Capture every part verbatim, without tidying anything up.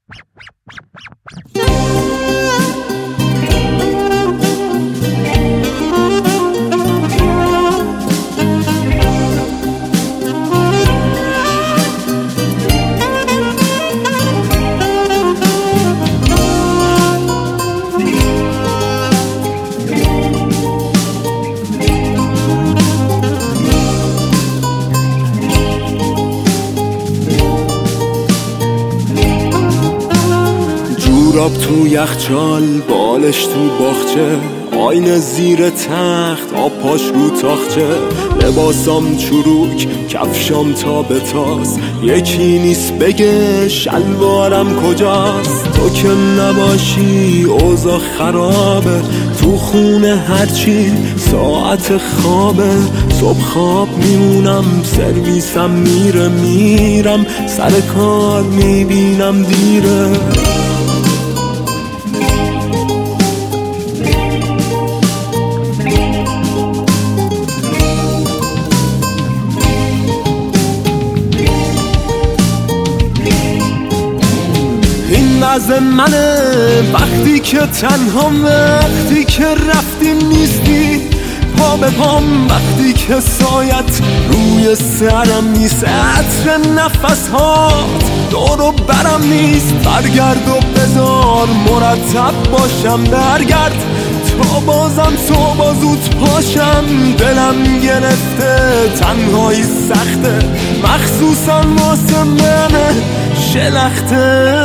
جوراب تو یخچال، بالش تو باغچه، آینه زیر تخت، آب پاش رو تاخچه، لباسام چروک، کفشام تا به تاس، یکی نیست بگه شلوارم کجاست. تو که نباشی اوضاع خرابه، تو خونه هرچی ساعت خوابه. صبح خواب میمونم، سرویسم میره میرم، سر کار میبینم دیره. وضع منه وقتی که تنهام، وقتی که رفتی نیستی پا به پام، وقتی که سایت روی سرم نیست، عطر نفس ها دور و برم نیست. برگرد و بذار مرتب باشم، برگرد تا بازم صبح زود پاشم. دلم گرفته تنهایی سخته، مخصوصا واسه من شلخته.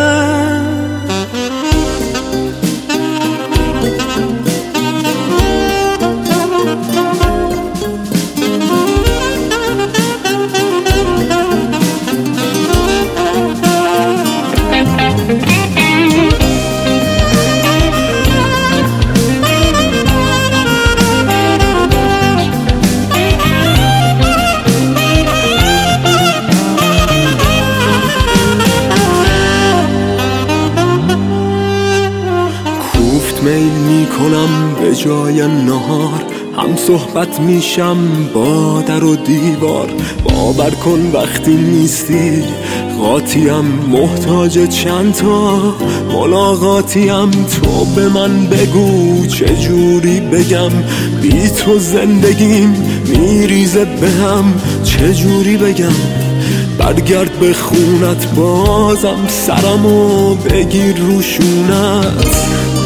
میل میکنم به جای نهار، هم صحبت میشم با در و دیوار. باور کن وقتی نیستی قاطیم، محتاج چند تا ملاقاتیم. تو به من بگو چجوری بگم، بی تو زندگیم میریزه بهم، چجوری بگم. برگرد به خونت بازم، سرمو بگیر روشونت.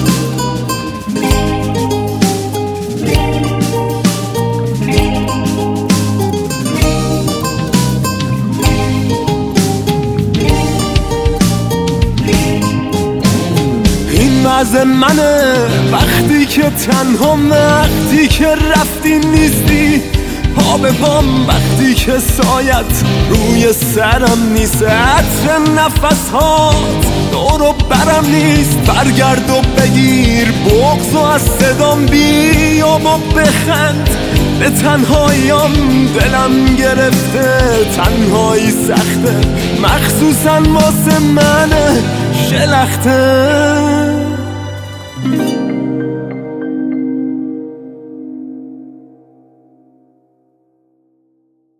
وضع منه وقتی که تنهام، وقتی که رفتی نیستی پا به پام، وقتی که سایت روی سرم نیست، عطر نفس ها دور و برم نیست. برگرد و بگیر بغض و از صدام بیا و بخند به تنهاییم. دلم گرفته تنهایی سخته، مخصوصا واسه من شلخته.